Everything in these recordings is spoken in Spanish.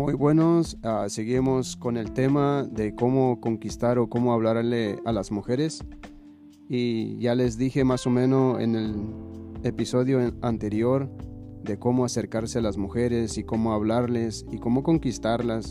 Muy buenos, seguimos con el tema de cómo conquistar o cómo hablarle a las mujeres. Y ya les dije más o menos en el episodio anterior de cómo acercarse a las mujeres y cómo hablarles y cómo conquistarlas.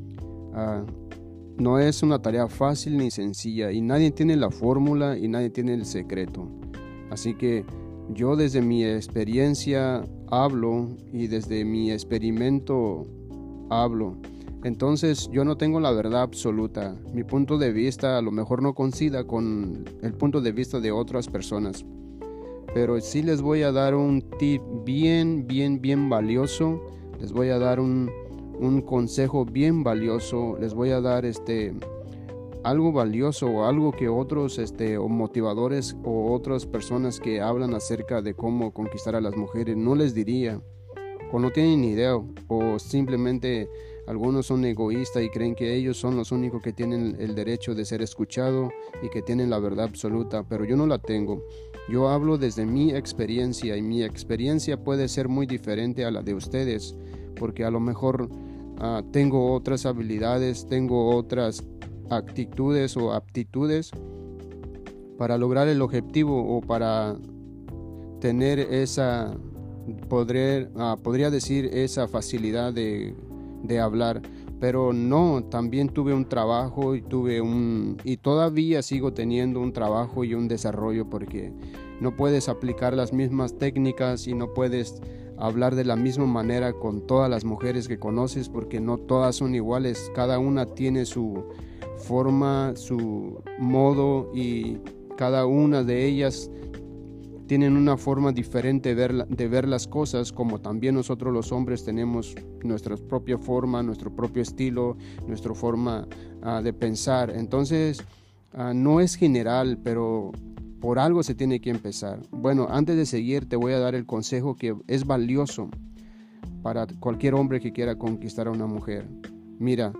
No es una tarea fácil ni sencilla y nadie tiene la fórmula y nadie tiene el secreto. Así que yo desde mi experiencia hablo y desde mi experimento hablo. Entonces yo no tengo la verdad absoluta. Mi punto de vista a lo mejor no coincida con el punto de vista de otras personas. Pero sí les voy a dar un tip bien valioso. Les voy a dar un consejo bien valioso. Les voy a dar algo valioso o algo que otros o motivadores o otras personas que hablan acerca de cómo conquistar a las mujeres no les diría, o no tienen ni idea, o simplemente algunos son egoístas y creen que ellos son los únicos que tienen el derecho de ser escuchados y que tienen la verdad absoluta, pero yo no la tengo. Yo hablo desde mi experiencia y mi experiencia puede ser muy diferente a la de ustedes, porque a lo mejor tengo otras habilidades, tengo otras actitudes o aptitudes para lograr el objetivo o para tener esa, podría decir, esa facilidad de hablar. Pero no, también tuve un trabajo y todavía sigo teniendo un trabajo y un desarrollo, porque no puedes aplicar las mismas técnicas y no puedes hablar de la misma manera con todas las mujeres que conoces, porque no todas son iguales, cada una tiene su forma, su modo, y cada una de ellas tienen una forma diferente de ver las cosas, como también nosotros los hombres tenemos nuestra propia forma, nuestro propio estilo, nuestra forma de pensar. Entonces no es general, pero por algo se tiene que empezar. Bueno, antes de seguir te voy a dar el consejo que es valioso para cualquier hombre que quiera conquistar a una mujer. Mira,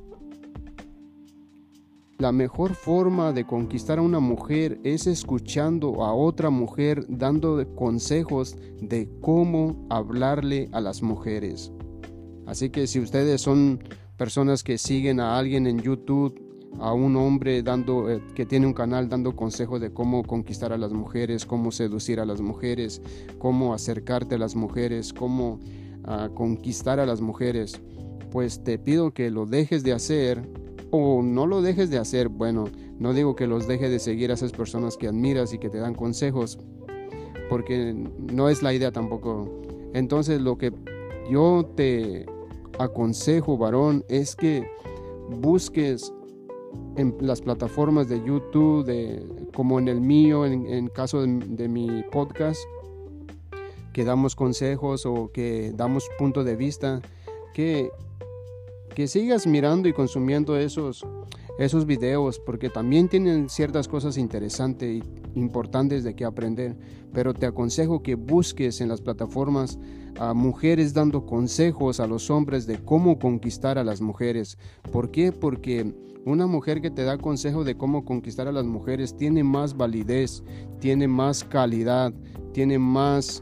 la mejor forma de conquistar a una mujer es escuchando a otra mujer dando consejos de cómo hablarle a las mujeres. Así que si ustedes son personas que siguen a alguien en YouTube, a un hombre que tiene un canal dando consejos de cómo conquistar a las mujeres, cómo seducir a las mujeres, cómo acercarte a las mujeres, cómo conquistar a las mujeres, pues te pido que lo dejes de hacer. O no lo dejes de hacer. Bueno, no digo que los dejes de seguir a esas personas que admiras y que te dan consejos, porque no es la idea tampoco. Entonces lo que yo te aconsejo, varón, es que busques en las plataformas de YouTube, como en el mío, en caso de mi podcast, que damos consejos o que damos punto de vista, que sigas mirando y consumiendo esos videos, porque también tienen ciertas cosas interesantes e importantes de que aprender. Pero te aconsejo que busques en las plataformas a mujeres dando consejos a los hombres de cómo conquistar a las mujeres. ¿Por qué? Porque una mujer que te da consejo de cómo conquistar a las mujeres tiene más validez, tiene más calidad, tiene más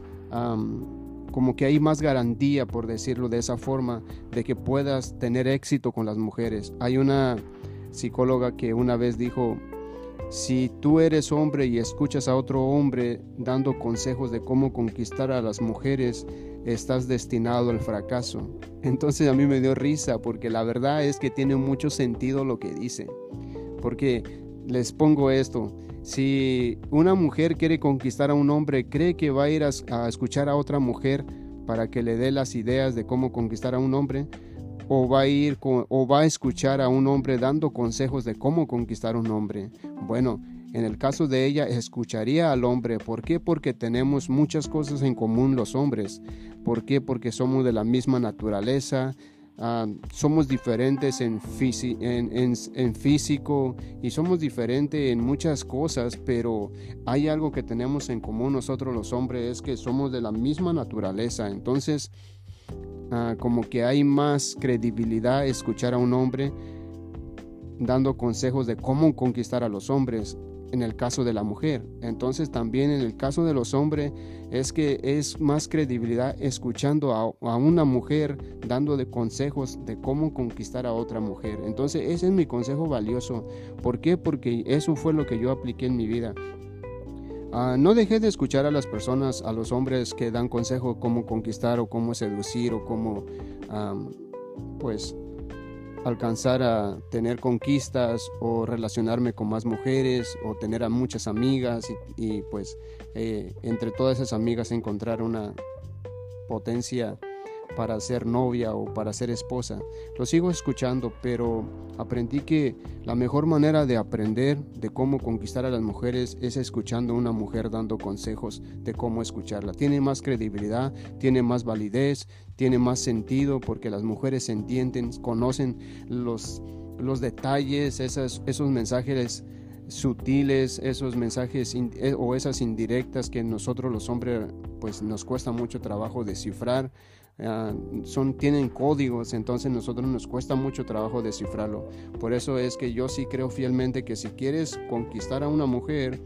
como que hay más garantía, por decirlo de esa forma, de que puedas tener éxito con las mujeres. Hay una psicóloga que una vez dijo: si tú eres hombre y escuchas a otro hombre dando consejos de cómo conquistar a las mujeres, estás destinado al fracaso. Entonces a mí me dio risa, porque la verdad es que tiene mucho sentido lo que dice. Porque les pongo esto: si una mujer quiere conquistar a un hombre, ¿cree que va a ir a escuchar a otra mujer para que le dé las ideas de cómo conquistar a un hombre? ¿O va a escuchar a un hombre dando consejos de cómo conquistar a un hombre? Bueno, en el caso de ella, escucharía al hombre. ¿Por qué? Porque tenemos muchas cosas en común los hombres. ¿Por qué? Porque somos de la misma naturaleza. Somos diferentes en físico y somos diferentes en muchas cosas, pero hay algo que tenemos en común nosotros los hombres, es que somos de la misma naturaleza. Entonces como que hay más credibilidad escuchar a un hombre dando consejos de cómo conquistar a los hombres. en el caso de la mujer. Entonces también en el caso de los hombres es que es más credibilidad escuchando a una mujer dándole consejos de cómo conquistar a otra mujer. Entonces ese es mi consejo valioso. ¿Por qué? Porque eso fue lo que yo apliqué en mi vida. No dejé de escuchar a las personas, a los hombres que dan consejo cómo conquistar o cómo seducir o cómo pues alcanzar a tener conquistas o relacionarme con más mujeres o tener a muchas amigas y pues entre todas esas amigas encontrar una potencia para ser novia o para ser esposa. Lo sigo escuchando, pero aprendí que la mejor manera de aprender de cómo conquistar a las mujeres es escuchando a una mujer dando consejos de cómo escucharla. Tiene más credibilidad, tiene más validez, tiene más sentido porque las mujeres entienden, conocen los detalles, esos mensajes sutiles, esos mensajes o esas indirectas que nosotros los hombres pues nos cuesta mucho trabajo descifrar. Tienen códigos, entonces nosotros nos cuesta mucho trabajo descifrarlo. Por eso es que yo sí creo fielmente que si quieres conquistar a una mujer,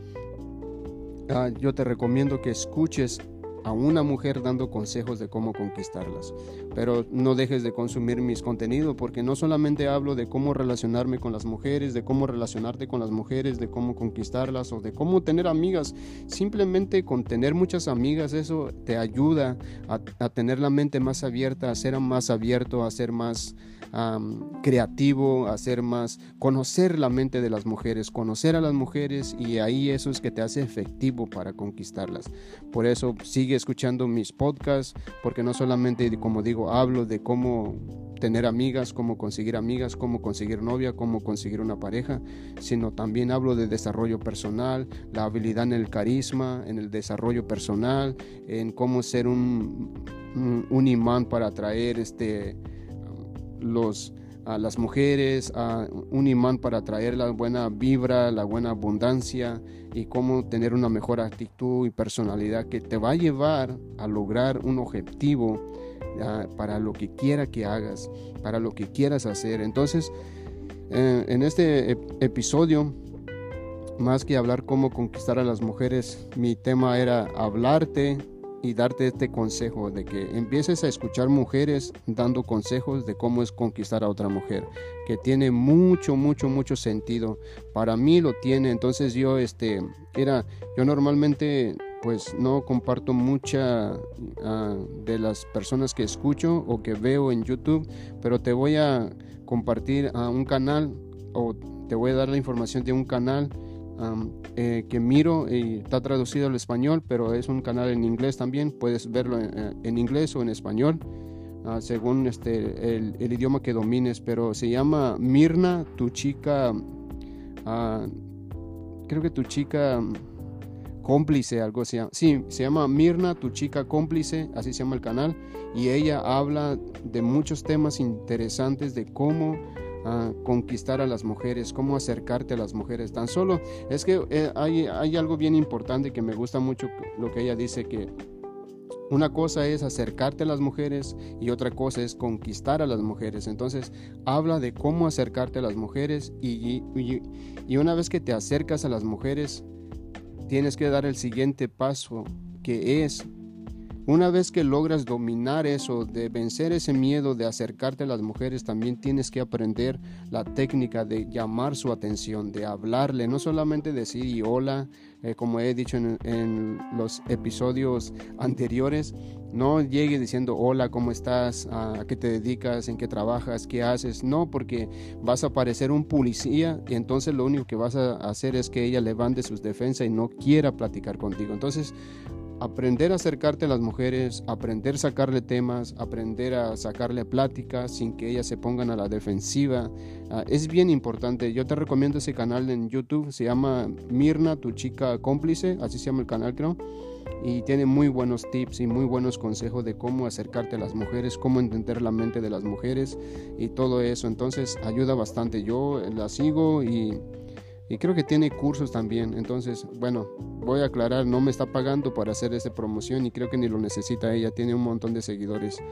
yo te recomiendo que escuches a una mujer dando consejos de cómo conquistarlas, pero no dejes de consumir mis contenidos, porque no solamente hablo de cómo relacionarme con las mujeres, de cómo relacionarte con las mujeres, de cómo conquistarlas o de cómo tener amigas. Simplemente con tener muchas amigas, eso te ayuda a tener la mente más abierta, a ser más abierto, a ser más creativo, a ser más, conocer la mente de las mujeres, conocer a las mujeres, y ahí eso es que te hace efectivo para conquistarlas. Por eso sigue escuchando mis podcasts, porque no solamente, como digo, hablo de cómo tener amigas, cómo conseguir novia, cómo conseguir una pareja, sino también hablo de desarrollo personal, la habilidad en el carisma, en el desarrollo personal, en cómo ser un imán para atraer a las mujeres, un imán para atraer la buena vibra, la buena abundancia, y cómo tener una mejor actitud y personalidad que te va a llevar a lograr un objetivo para lo que quiera que hagas, para lo que quieras hacer. Entonces, en este episodio, más que hablar cómo conquistar a las mujeres, mi tema era hablarte y darte este consejo de que empieces a escuchar mujeres dando consejos de cómo es conquistar a otra mujer, que tiene mucho sentido. Para mí lo tiene. Entonces yo normalmente pues no comparto mucha de las personas que escucho o que veo en YouTube, pero te voy a compartir a un canal, o te voy a dar la información de un canal que miro, y está traducido al español, pero es un canal en inglés también. Puedes verlo en inglés o en español, según el idioma que domines, pero se llama Mirna, tu chica, creo que tu chica cómplice, algo así. Sí, se llama Mirna, tu chica cómplice, así se llama el canal, y ella habla de muchos temas interesantes de cómo conquistar a las mujeres, cómo acercarte a las mujeres. Tan solo es que hay algo bien importante que me gusta mucho, lo que ella dice, que una cosa es acercarte a las mujeres y otra cosa es conquistar a las mujeres. Entonces habla de cómo acercarte a las mujeres, y una vez que te acercas a las mujeres tienes que dar el siguiente paso, que es, una vez que logras dominar eso, de vencer ese miedo de acercarte a las mujeres, también tienes que aprender la técnica de llamar su atención, de hablarle, no solamente decir y hola, como he dicho en los episodios anteriores. No llegue diciendo hola, ¿cómo estás? ¿A qué te dedicas? ¿En qué trabajas? ¿Qué haces? No, porque vas a parecer un policía, y entonces lo único que vas a hacer es que ella levante sus defensas y no quiera platicar contigo. Entonces, aprender a acercarte a las mujeres, aprender a sacarle temas, aprender a sacarle pláticas sin que ellas se pongan a la defensiva, es bien importante. Yo te recomiendo ese canal en YouTube, se llama Mirna, tu chica cómplice, así se llama el canal, creo, y tiene muy buenos tips y muy buenos consejos de cómo acercarte a las mujeres, cómo entender la mente de las mujeres y todo eso. Entonces ayuda bastante. Yo la sigo y creo que tiene cursos también. Entonces, bueno, voy a aclarar, no me está pagando para hacer esta promoción y creo que ni lo necesita ella. Tiene un montón de seguidores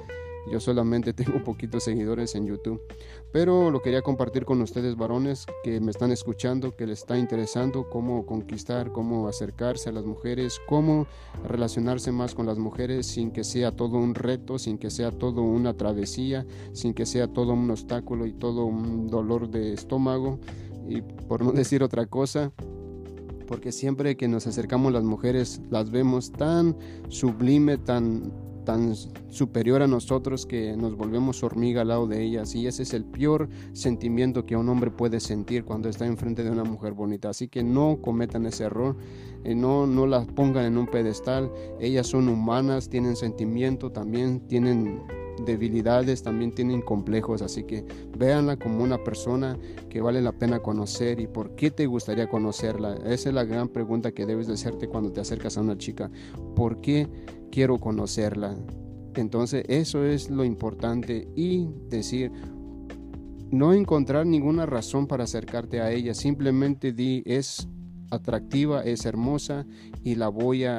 Yo solamente tengo poquitos seguidores en YouTube, pero lo quería compartir con ustedes, varones que me están escuchando, que les está interesando cómo conquistar, cómo acercarse a las mujeres, cómo relacionarse más con las mujeres sin que sea todo un reto, sin que sea todo una travesía, sin que sea todo un obstáculo y todo un dolor de estómago, y por no decir otra cosa, porque siempre que nos acercamos a las mujeres las vemos tan sublime, tan superior a nosotros, que nos volvemos hormiga al lado de ellas, y ese es el peor sentimiento que un hombre puede sentir cuando está enfrente de una mujer bonita. Así que no cometan ese error, no las pongan en un pedestal. Ellas son humanas, tienen sentimiento, también tienen debilidades, también tienen complejos, así que véanla como una persona que vale la pena conocer. ¿Y por qué te gustaría conocerla? Esa es la gran pregunta que debes de hacerte cuando te acercas a una chica. ¿Por qué quiero conocerla? Entonces eso es lo importante, y decir, no encontrar ninguna razón para acercarte a ella, simplemente di, es atractiva, es hermosa y le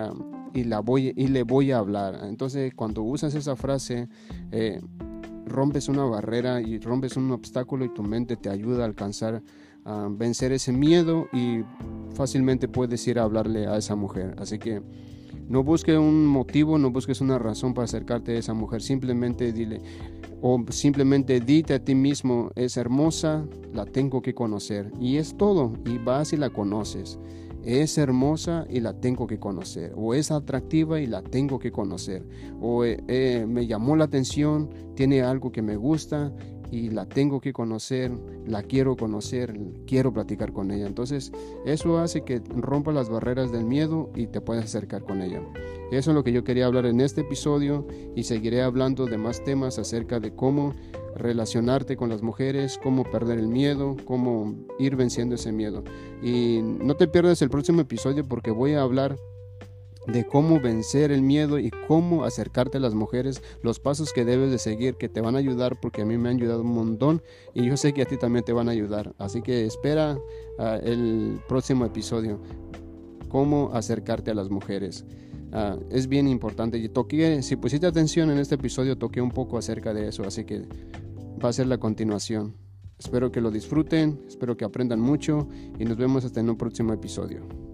voy a hablar. Entonces cuando usas esa frase, rompes una barrera y rompes un obstáculo, y tu mente te ayuda a alcanzar a vencer ese miedo, y fácilmente puedes ir a hablarle a esa mujer. Así que no busques un motivo, no busques una razón para acercarte a esa mujer, simplemente dile, o simplemente dite a ti mismo, es hermosa, la tengo que conocer, y es todo. Y vas y la conoces. Es hermosa y la tengo que conocer, o es atractiva y la tengo que conocer, o me llamó la atención, tiene algo que me gusta y la tengo que conocer, la quiero conocer, quiero platicar con ella. Entonces eso hace que rompa las barreras del miedo y te puedas acercar con ella. Eso es lo que yo quería hablar en este episodio, y seguiré hablando de más temas acerca de cómo relacionarte con las mujeres, cómo perder el miedo, cómo ir venciendo ese miedo. Y no te pierdas el próximo episodio, porque voy a hablar de cómo vencer el miedo y cómo acercarte a las mujeres, los pasos que debes de seguir, que te van a ayudar, porque a mí me han ayudado un montón y yo sé que a ti también te van a ayudar. Así que espera el próximo episodio, cómo acercarte a las mujeres. Es bien importante. Si pusiste atención en este episodio, toqué un poco acerca de eso, así que va a ser la continuación. Espero que lo disfruten, espero que aprendan mucho, y nos vemos hasta en un próximo episodio.